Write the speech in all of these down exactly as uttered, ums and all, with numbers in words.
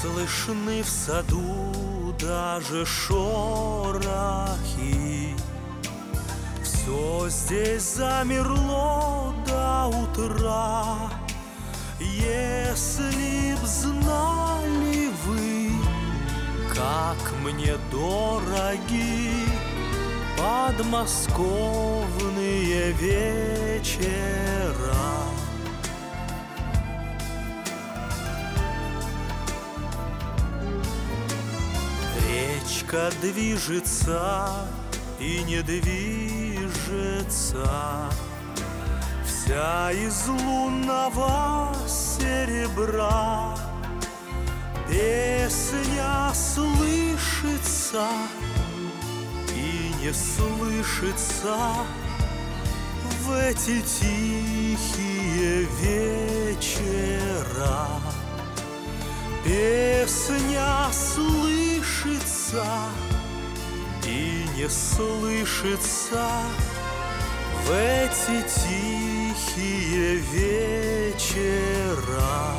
слышны в саду даже шорохи. Все здесь замерло до утра. Если б знали вы, как мне дороги подмосковные вечера. Речка движется и не движется, вся из лунного серебра. Песня слышится и не слышится в эти тихие вечера. Песня слышится и не слышится в эти тихие вечера.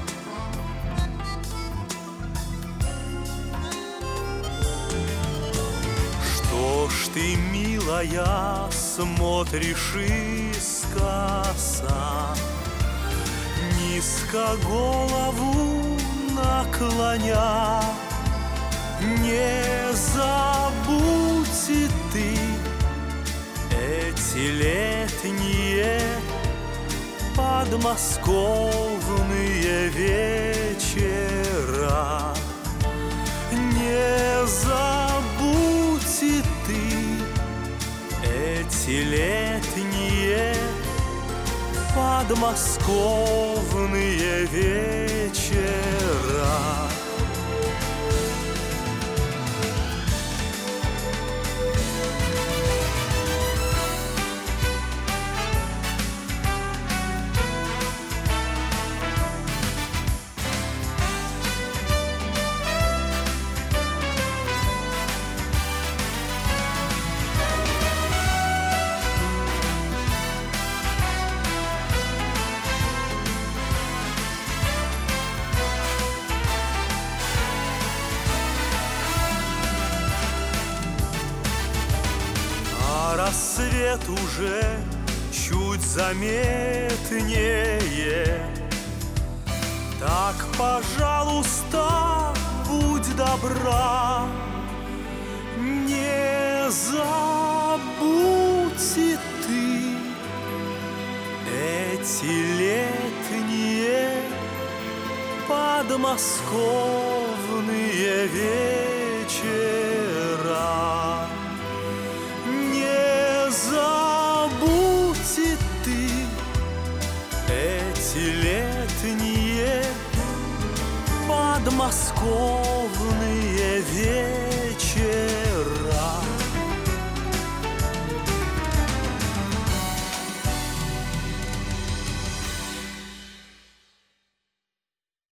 Что ж ты, милая, смотришь искоса, низко голову наклоня? Не забудь и ты эти летние подмосковные вечера. Не забудь и ты эти летние подмосковные вечера. Рассвет уже чуть заметнее. Так, пожалуйста, будь добра, не забудь и ты эти летние подмосковные вечера. Не забудь и ты эти летние подмосковные вечера.